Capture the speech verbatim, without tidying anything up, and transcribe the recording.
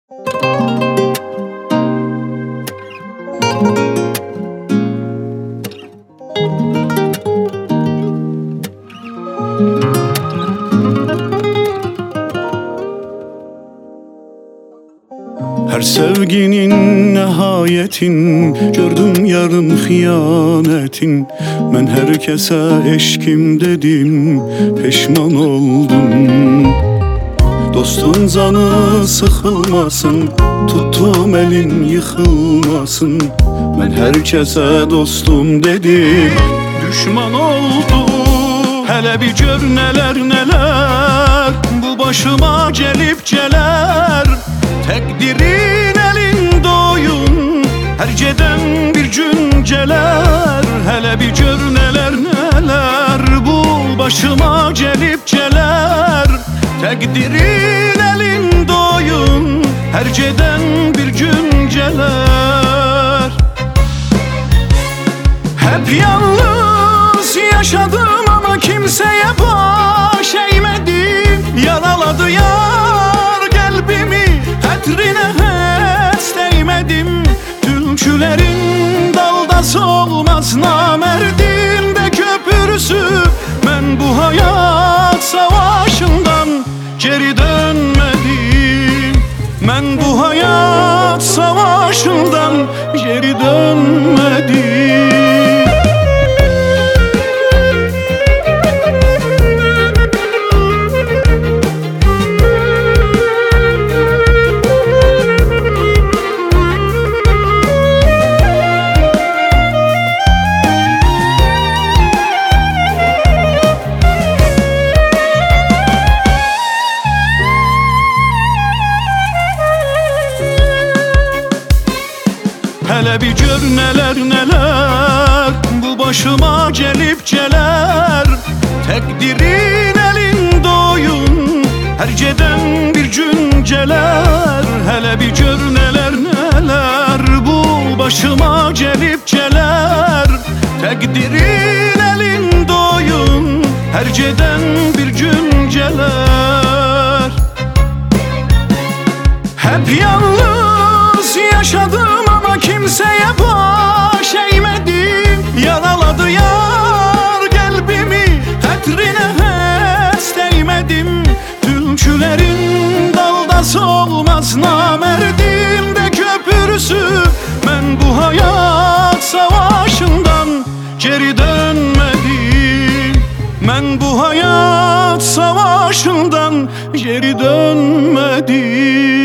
Her sevginin nehayetin, gördüm yarın hıyanetin. Ben herkese eşkim dedim, peşman oldum. Dostun canı sıkılmasın, tuttum elin yıkılmasın. Ben herkese dostum dedim, düşman oldum. Hele bir gör neler neler bu başıma gelip geler. Tekdirin elinde oyun, her geden bir gün geler. Hele bir gör neler neler bu başıma gelip geler. Tekdirin elinde oyun, her geden bir gün geler. Hep yalnız yaşadım ama kimseye baş eğmedim. Yaraladı yar kalbimi, Katrine hiç değmedim. Tülkülerin daldası olmaz namerdim de köpürsü. Ben bu hayat savaşından geri dönmedim. Ben bu hayat savaşından geri dönmedim. Hele bir gör neler neler bu başıma gelip geler. Tekdirin elinde oyun, her geden bir gün geler. Hele bir gör neler neler bu başıma gelip geler. Tekdirin elinde oyun, her geden bir gün geler. Hep yalnız yaşadım ama kimseye baş eğmedim. Yaraladı yar kalbimi, Katrine hiç değmedim. Tülkülerin daldası olmaz namerdim de köpürsü. Ben bu hayat savaşından geri dönmedim. Ben bu hayat savaşından geri dönmedim.